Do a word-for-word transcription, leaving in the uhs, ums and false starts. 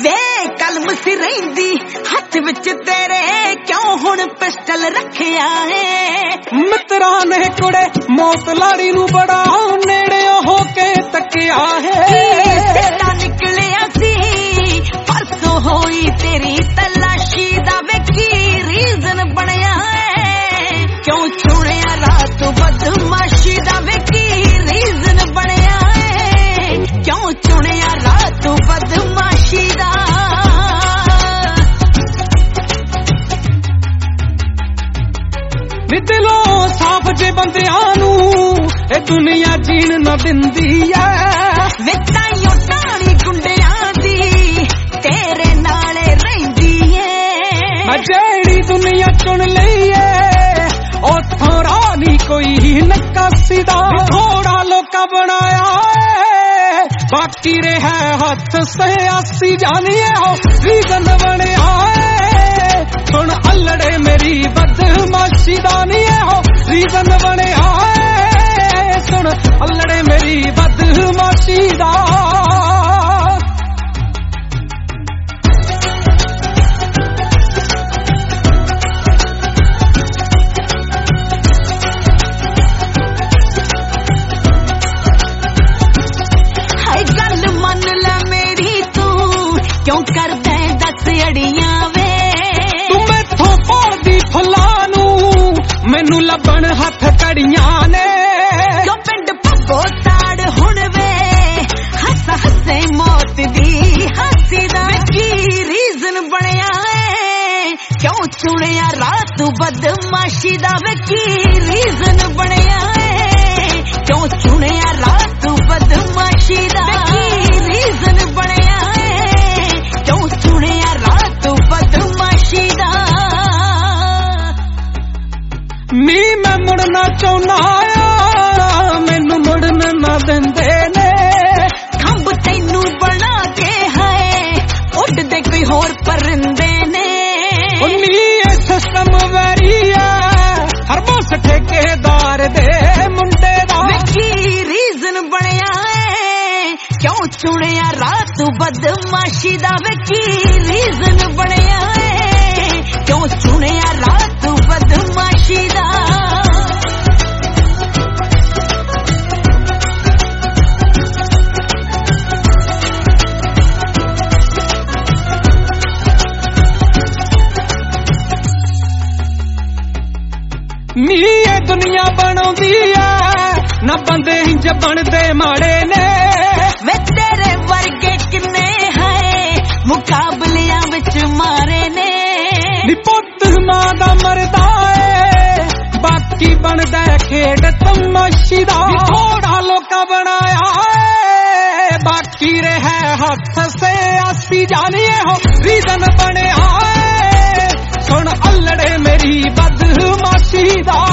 वे कलम सी रहिंदी हथ विच तेरे क्यों हुण पिस्टल रखिया है मित्रा ने कुड़े मौत लाड़ी नू बड़ा नेड़े हो के तकिया है निकलिया सी परसों होई तेरी तलाशी दा वेखी रीजन बनया है क्यों छुड़िया रात बदमाशी दा वेखी रीजन बनया है क्यों छुड़िया रात बदमाशी दा दिलों साफ जे बंदियां नू ए दुनिया जीण न दिंदी है विताइयों टाणी गुंडियां दी तेरे नाले रहिंदी है मैं जेड़ी दुनिया चुन लई है ओथों रानी कोई नकासी दा थोड़ा लोका बनाया है बाकी रहा हथ सयासी जानिए हो रीजन बनया है सुन अल्लड़े मेरी बदमाशी दा नहीं हो रीजन बनया है सुन अल्लड़े मेरी बदमाशी दा हाय गल मन ले मेरी तू क्यों कर दे दस अड़ियां वे मैनू लबन हथ कड़ियां ने जो पिंड पब्बो ताड़ हुण वे हस हसे मौत दी हसी दा की रीजन बनया है क्यों चुनिया रात बदमाशी दा की रीजन बनया है क्यों चुनिया रात बदमाशी दा की रीजन बनया है क्यों चुनिया रात बदमाशी दा नी मैं मुड़ना चाहना मैनू मुड़न ना देंदे ने खंब तैनू बना के है उड़दे कोई होर परिंदे ने नी सिस्टम वैरी है हर बस ठेकेदार दे मुंडे दा की रीजन बनया है क्यों चुनिया रात बदमाशी दा की रीजन बनया है क्यों चुनिया रात बदमाशी दा नी ये दुनिया बनाउंदी है ना बंदे इंज बनदे माड़े ने वे तेरे वर्गे किन्ने है मुकाबलियां विच मारे ने नी पुत्त मां दा मरदा है बाकी बनदा खेड तमाशी दा थोड़ा लोका बनाया है बाकी रहा हथ से आसी जानिए हो रीजन बनया है सुन अल्लड़े मेरी बदमाशी दा